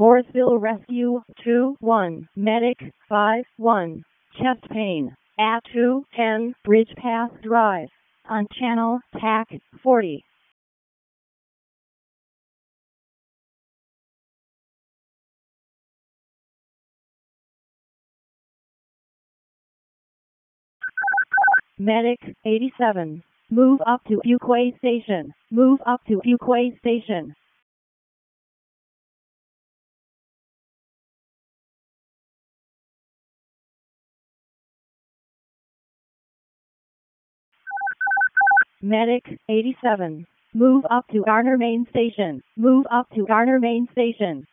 Morrisville Rescue 2-1, Medic 5-1, chest pain at 210 Bridge Path Drive on channel TAC 40. Medic 87. Move up to Fuquay Station. Move up to Fuquay Station. Medic 87. Move up to Garner Main Station. Move up to Garner Main Station.